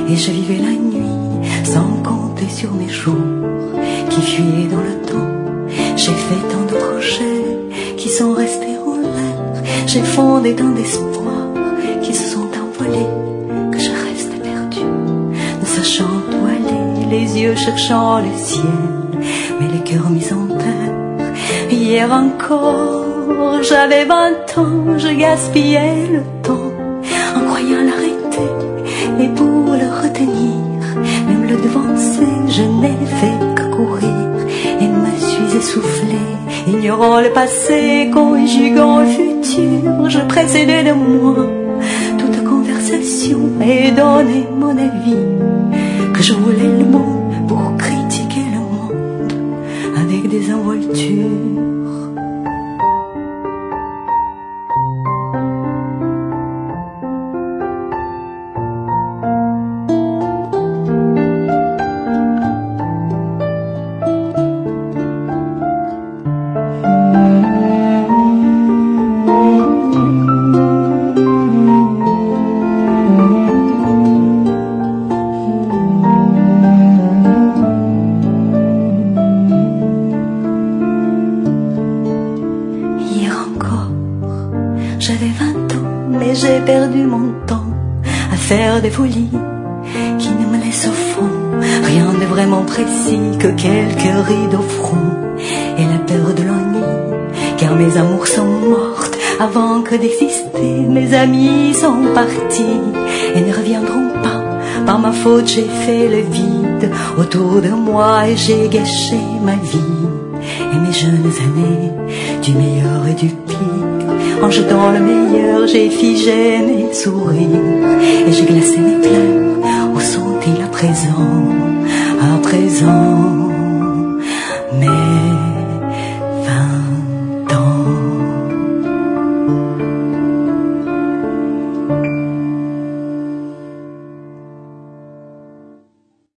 Et je vivais la nuit sans compter sur mes jours qui fuyaient dans le temps. J'ai fait tant de projets qui sont restés en l'air. J'ai fondé tant d'espoirs qui se sont envolés, que je reste perdue, ne sachant où aller, les yeux cherchant le ciel, mais les cœurs mis en terre. Hier encore, j'avais 20 ans, je gaspillais le temps en croyant l'arrêter, et pour le retenir, même le devancer, je n'ai fait que courir et me suis essoufflée, ignorant le passé, conjuguant le futur. Je précédais de moi toute conversation et donnais mon avis, que je voulais le mot pour critiquer le monde avec des involtures. J'avais 20 ans, mais j'ai perdu mon temps à faire des folies qui ne me laissent au fond rien de vraiment précis que quelques rides au front et la peur de l'ennui, car mes amours sont mortes avant que d'exister. Mes amis sont partis et ne reviendront pas. Par ma faute, j'ai fait le vide autour de moi et j'ai gâché ma vie et mes jeunes années, du meilleur et du pire. En jetant le meilleur, j'ai figé mes sourires et j'ai glacé mes pleurs. Où sont-ils à présent, à présent?